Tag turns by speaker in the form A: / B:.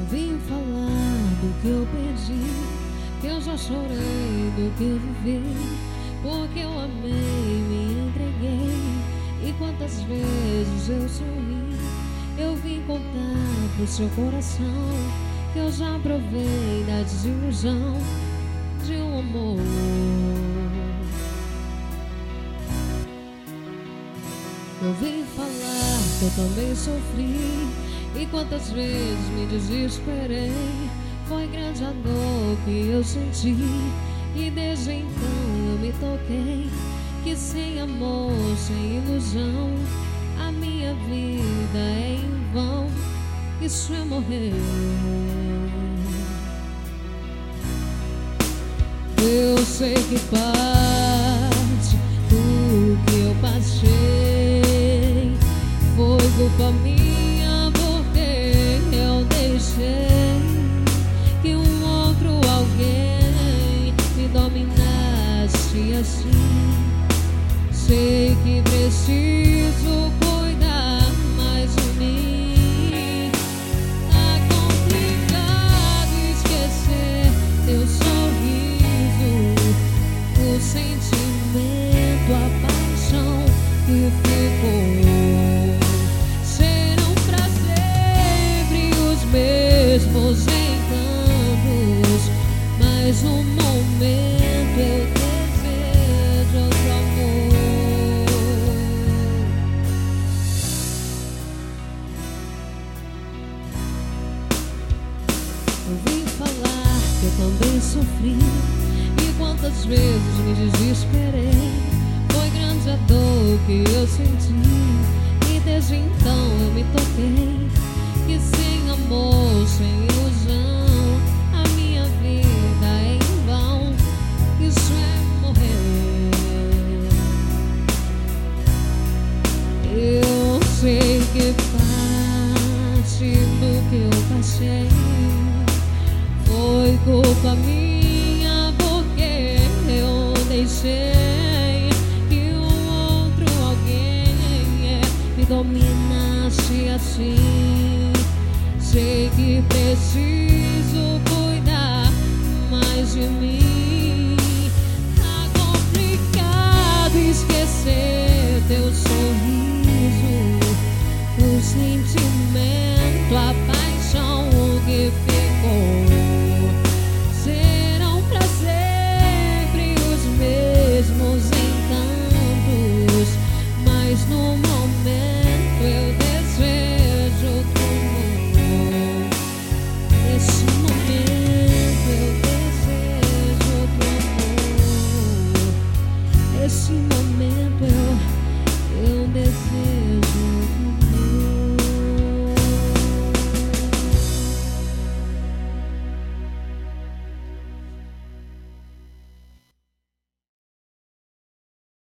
A: Vim falar do que eu perdi, que eu já chorei do que eu vivi, porque eu amei, me entreguei, e quantas vezes eu sorri. Eu vim contar pro seu coração que eu já provei da desilusão de um amor. Eu vim falar que eu também sofri, e quantas vezes me desesperei. Foi grande a dor que eu senti, e desde então eu me toquei que sem amor, sem ilusão, a minha vida é em vão. Isso é morrer. Eu sei que parte do que eu passei foi culpa minha, porque eu deixei que um outro alguém me dominasse assim. Sei que preciso cuidar mais de mim. Tá complicado esquecer teu sorriso, o sentimento, a paixão que ficou. Serão pra sempre os mesmos encantos, mas um momento eu desejo outro amor. Eu vim falar que eu também sofri, e quantas vezes me desesperei. Foi grande a dor que eu senti, e desde então eu me toquei que sem amor, sem ilusão, a minha vida é em vão. Isso é morrer. Eu sei que parte do que eu passei foi culpa minha, porque eu deixei que um outro alguém me dominasse assim. Sei que preciso cuidar mais de mim. Tá complicado esquecer teu sorriso,